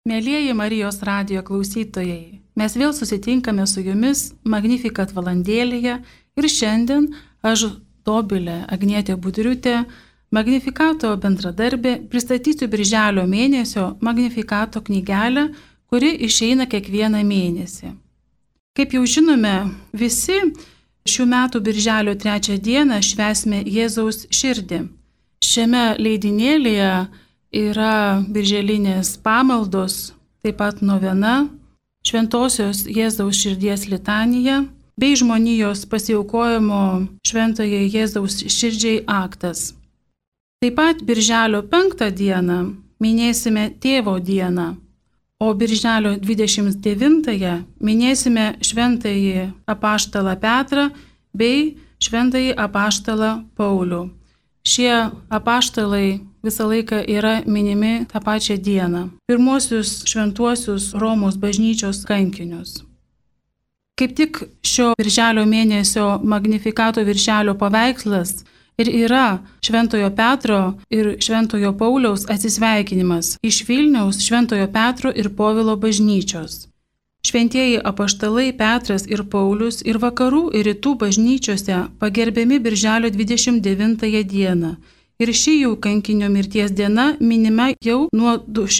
Mielieji Marijos radijo klausytojai, mes vėl susitinkame su jumis Magnificat valandėlėje ir šiandien aš, Dobilė Agnietė Budriutė, Magnificato bendradarbė, pristatysiu birželio mėnesio Magnificato knygelę, kuri išeina kiekvieną mėnesį. Kaip jau žinome, visi šių metų birželio 3 dieną švęsime Jėzaus širdį. Šiame leidinėlyje yra birželinės pamaldos, taip pat novena, Šventosios Jėzaus širdies litanija bei žmonijos pasiaukojimo Šventajai Jėzaus širdžiai aktas. Taip pat birželio 5 dieną minėsime Tėvo dieną, o birželio 29 minėsime Šventąjį apaštalą Petrą bei Šventąjį apaštalą Paulių. Šie apaštalai visą laiką yra minimi tą pačią dieną. Pirmuosius šventuosius Romos bažnyčios kankinius. Kaip tik šio birželio mėnesio Magnificato viršelio paveikslas ir yra Šventojo Petro ir Šventojo Pauliaus atsisveikinimas iš Vilniaus Šventojo Petro ir Povilo bažnyčios. Šventieji apaštalai Petras ir Paulius ir vakarų ir rytų bažnyčiose pagerbiami birželio 29 dieną ir ši jų kankinio mirties diena minima jau nuo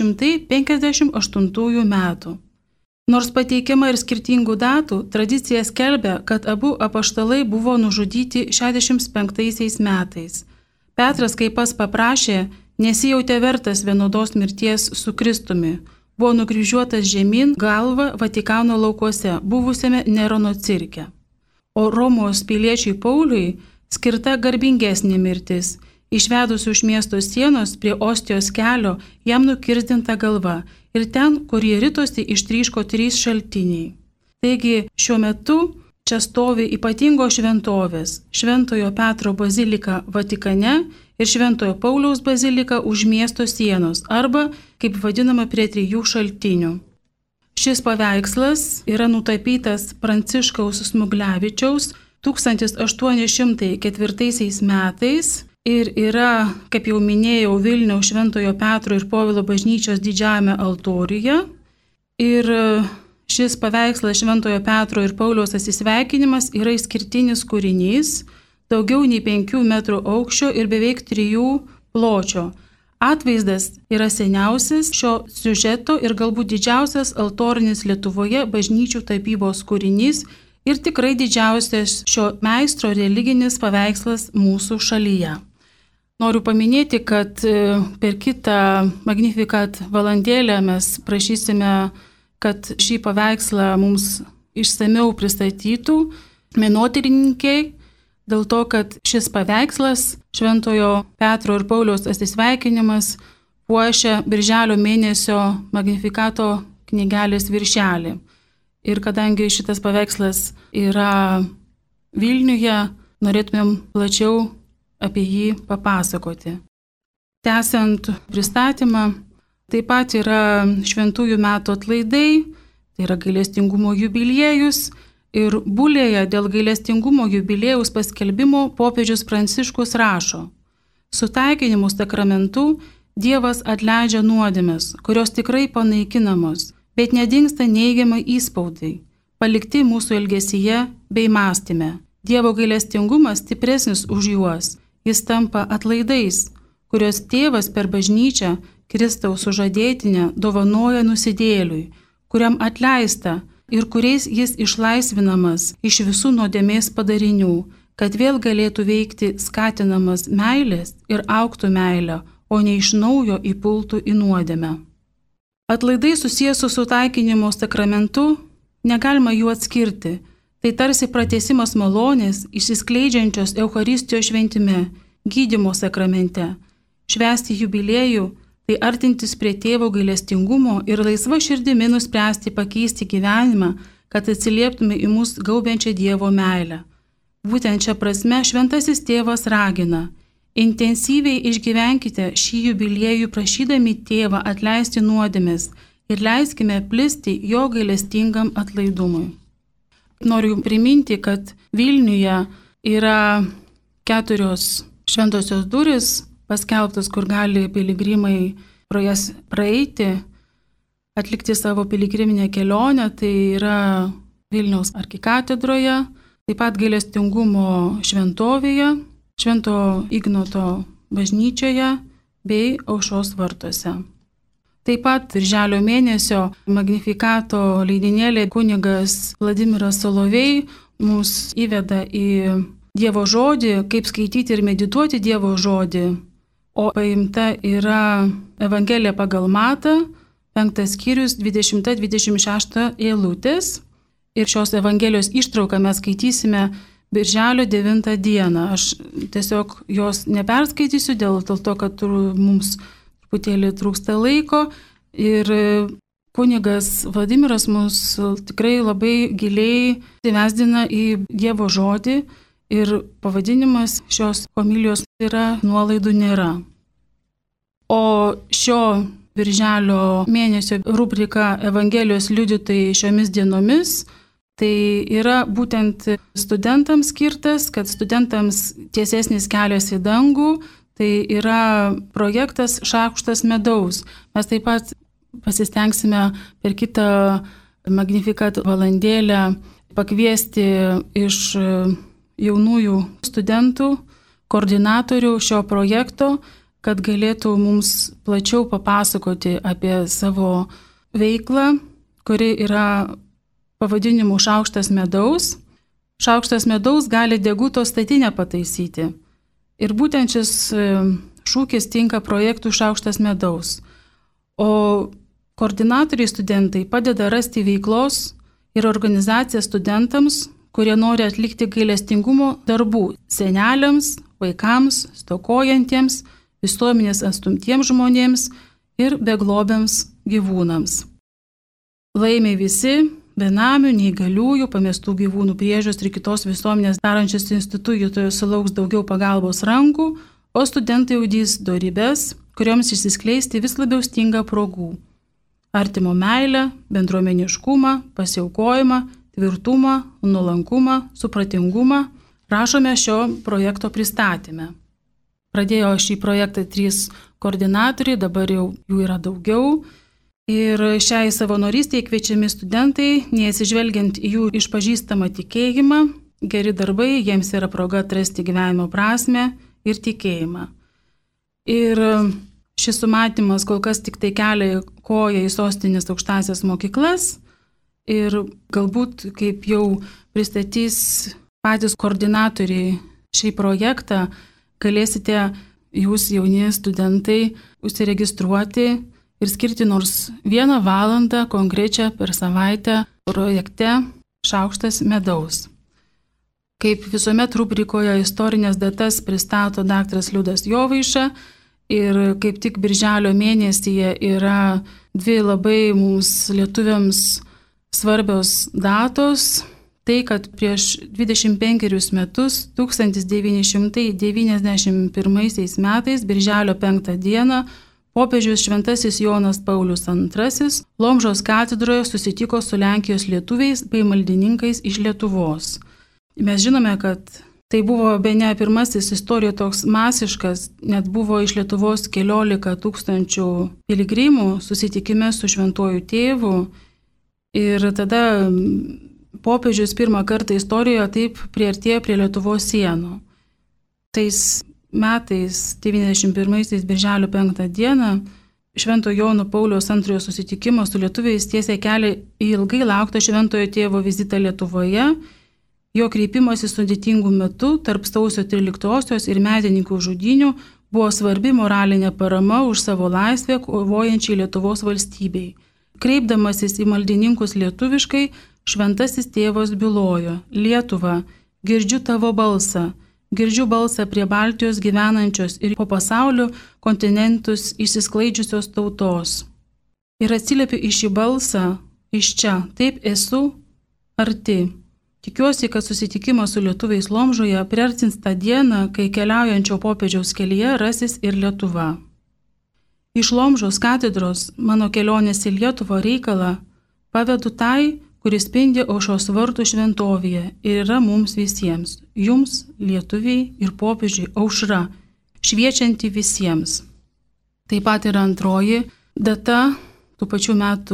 258 metų. Nors pateikiama ir skirtingų datų, tradicija skelbia, kad abu apaštalai buvo nužudyti 65 metais. Petras, kaip pats paprašė, nesijautė vertas vienodos mirties su Kristumi. Buvo nukryžiuotas žemyn galva Vatikano laukuose, buvusiame Nerono cirke. O Romos piliečiui Pauliui skirta garbingesnė mirtis. Išvedus už miesto sienos prie Ostijos kelio jam nukirsdinta galva ir ten, kur jie ritosi, ištryško 3 šaltiniai. Taigi šiuo metu čia stovi ypatingos šventovės Šventojo Petro bazilika Vatikane ir Šventojo Pauliaus bazilika už miesto sienos arba, kaip vadinama, prie 3 šaltinių. Šis paveikslas yra nutapytas Pranciškaus Smuglevičiaus 1804 metais ir yra, kaip jau minėjau, Vilniaus Šventojo Petro ir Povilo bažnyčios didžiajame altoriuje. Ir šis paveikslas Šventojo Petro ir Pauliaus atsisveikinimas yra išskirtinis kūrinys, daugiau nei 5 metrų aukščio ir beveik 3 pločio. Atvaizdas yra seniausias šio siužeto ir galbūt didžiausias altorinis Lietuvoje bažnyčių tapybos kūrinys ir tikrai didžiausias šio meistro religinis paveikslas mūsų šalyje. Noriu paminėti, kad per kitą Magnificat valandėlę mes prašysime, kad šį paveikslą mums išsamiau pristatytų menotyrininkai, dėl to, kad šis paveikslas Šventojo Petro ir Pauliaus atsisveikinimas puošia birželio mėnesio Magnificato knygelės viršelį. Ir kadangi šitas paveikslas yra Vilniuje, norėtumėm plačiau apie jį papasakoti. Tęsiant pristatymą, taip pat yra šventųjų metų atlaidai, tai yra gailestingumo jubiliejus. Ir bulėje dėl gailestingumo jubiliejaus paskelbimo popiežius Pranciškus rašo: Sutaikinimu sakramentu Dievas atleidžia nuodėmes, kurios tikrai panaikinamos, bet nedingsta neigiamai įspaudai, palikti mūsų elgesyje bei mąstyme. Dievo gailestingumas stipresnis už juos, jis tampa atlaidais, kurios tėvas per bažnyčią Kristaus sužadėtinę dovanoja nusidėliui, kuriam atleista ir kuriais jis išlaisvinamas iš visų nuodėmės padarinių, kad vėl galėtų veikti skatinamas meilės ir augtų meilę, o ne iš naujo įpultų į nuodėmę. Atlaidai susijęs su sutaikinimo sakramentu, negalima jų atskirti. Tai tarsi pratęsimas malonės, išsiskleidžiančios Eucharistijos šventime, gydymo sakramente. Švęsti jubiliejų – tai artintis prie tėvo gailestingumo ir laisva širdimi nuspręsti pakeisti gyvenimą, kad atsilieptume į mus gaubiančią Dievo meilę. Būtent šią prasme šventasis tėvas ragina: intensyviai išgyvenkite šį jubiliejų prašydami tėvą atleisti nuodėmes ir leiskime plisti jo gailestingam atlaidumui. Noriu priminti, kad Vilniuje yra 4 šventosios durys paskelbtas, kur gali piligrimai pro jas praeiti, atlikti savo piligriminę kelionę, tai yra Vilniaus arkikatedroje, taip pat Gailestingumo šventovėje, Švento Ignoto bažnyčioje bei Aušros vartuose. Taip pat birželio mėnesio Magnifikato leidinėlė kunigas Vladimiras Solovej mus įveda į Dievo žodį, kaip skaityti ir medituoti Dievo žodį, o paimta yra Evangelija pagal Matą, 5 skyrius, 20-26 eilutės. Ir šios Evangelijos ištrauką mes skaitysime birželio 9 dieną. Aš tiesiog jos neperskaitysiu dėl to, kad mums truputėlį trūksta laiko. Ir kunigas Vladimiras mus tikrai labai giliai įvesdina į Dievo žodį ir pavadinimas šios homilijos yra Nuolaidų nėra. O šio birželio mėnesio rubrika Evangelijos liudytojai šiomis dienomis tai yra būtent studentams skirtas, kad studentams tiesesnis kelias į dangų, tai yra projektas Šaukštas medaus. Mes taip pat pasistengsime per kitą Magnificat valandėlę pakviesti iš jaunųjų studentų, koordinatorių šio projekto, kad galėtų mums plačiau papasakoti apie savo veiklą, kuri yra pavadinimu Šaukštas medaus. Šaukštas medaus gali deguto statinę pataisyti. Ir būtent šis šūkis tinka projektų Šaukštas medaus. O koordinatoriai studentai padeda rasti veiklos ir organizaciją studentams, kurie nori atlikti gailestingumo darbų seneliams, vaikams, stokojantiems, visuomenės atstumtiems žmonėms ir beglobiams gyvūnams. Laimi visi benamių, neįgaliųjų, pamestų gyvūnų priežiūros ir kitos visuomenės darančios institucijos sulauks daugiau pagalbos rankų, o studentai ugdys dorybes, kurioms išsiskleisti vis labiau stinga progų. Artimo meilę, bendruomeniškumą, pasiaukojimą, tvirtumą, nuolankumą, supratingumą rašome šio projekto pristatyme. Pradėjo šį projektą 3 koordinatoriai, dabar jau jų yra daugiau. Ir šiai savanorystėje kviečiami studentai, neatsižvelgiant į jų išpažįstamą tikėjimą, geri darbai jiems yra proga atrasti gyvenimo prasmę ir tikėjimą. Ir šis sumatymas kol kas tik tai kelia koją į sostinės aukštąsias mokyklas ir galbūt, kaip jau pristatys patys koordinatoriai šį projektą, galėsite jūs jauni studentai užsiregistruoti ir skirti nors 1 valandą konkrečią per savaitę projekte Šaukštas medaus. Kaip visuomet rubrikoje istorinės datas pristato dr. Liudas Jovaiša ir kaip tik birželio mėnesyje yra 2 labai mums lietuviams svarbios datos. Tai, kad prieš 25 metus, 1991 metais, birželio 5 dieną, popiežius Šventasis Jonas Paulius II Lomžos katedroje susitiko su Lenkijos lietuviais bei maldininkais iš Lietuvos. Mes žinome, kad tai buvo bene pirmasis istorijoje toks masiškas, net buvo iš Lietuvos 14 000 piligrimų susitikime su Šventuoju Tėvu. Ir tada popiežius pirmą kartą istorijoje taip priartėjo prie Lietuvos sienų. Tais metais, 91 birželio 5 dieną, Švento Jono Pauliaus II susitikimo su lietuviais tiesė kelią į ilgai lauktą Šventojo Tėvo vizitą Lietuvoje. Jo kreipimosi sudėtingų metų tarp sausio 13-osios ir medininkų žudynių buvo svarbi moralinė parama už savo laisvę kovojančiai Lietuvos valstybei. Kreipdamasis į maldininkus lietuviškai, Šventasis Tėvas bylojo: Lietuva, girdžiu tavo balsą. Girdžiu balsą prie Baltijos gyvenančios ir po pasaulio kontinentus išsisklaidžiusios tautos. Ir atsiliepiu į šį balsą, iš čia, taip esu arti. Tikiuosi, kad susitikimas su lietuviais Lomžoje priartins tą dieną, kai keliaujančio popiežiaus kelyje rasis ir Lietuva. Iš Lomžos katedros mano kelionės į Lietuvą reikalą pavedu tai, kuris spindi Aušros vartų šventovėje ir yra mums visiems, jums, lietuviai ir popiežiui aušra, šviečianti visiems. Taip pat yra antroji data tų pačių metų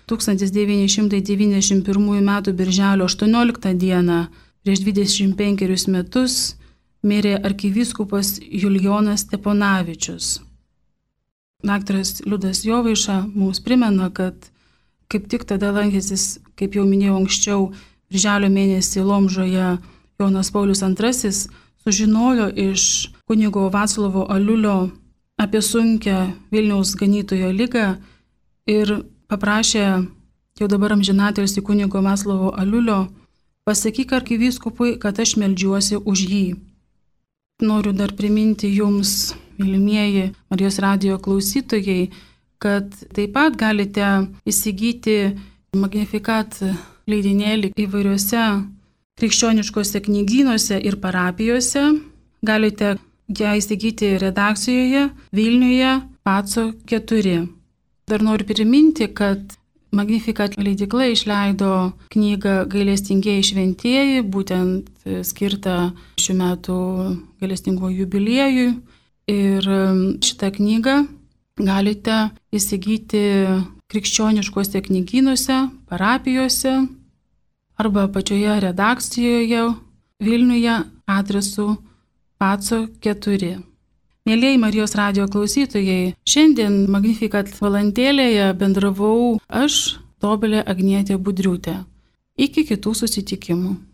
1991 m. birželio 18 d. prieš 25 metus mirė arkivyskupas Julijonas Steponavičius. Daktaras Liudas Jovaiša mums primena, kad kaip tik tada lankėsis, kaip jau minėjau anksčiau, birželio mėnesį Lomžoje Jonas Paulius II sužinojo iš kunigo Vaclovo Aliulio apie sunkią Vilniaus ganytojo ligą ir paprašė jau dabar amžinatilsį kunigo Vaclovo Aliulio: pasakyk arkivyskupui, kad aš meldžiuosi už jį. Noriu dar priminti jums, mylimieji Marijos radijo klausytojai, kad taip pat galite įsigyti Magnificat leidinėlį įvairiuose krikščioniškose knygynuose ir parapijose. Galite ją įsigyti redakcijoje Vilniuje Paco 4. Dar noriu priminti, kad Magnificat leidykla išleido knygą Gailestingieji šventieji, būtent skirtą šių metų gailestinguoju jubiliejui. Ir šitą knygą galite įsigyti krikščioniškuose knygynuose, parapijose arba pačioje redakcijoje Vilniuje adresu Paco 4. Mėlieji Marijos radijo klausytojai, šiandien Magnificat valandėlėje bendravau aš, Dovilė Agnietė Budriūtė. Iki kitų susitikimų.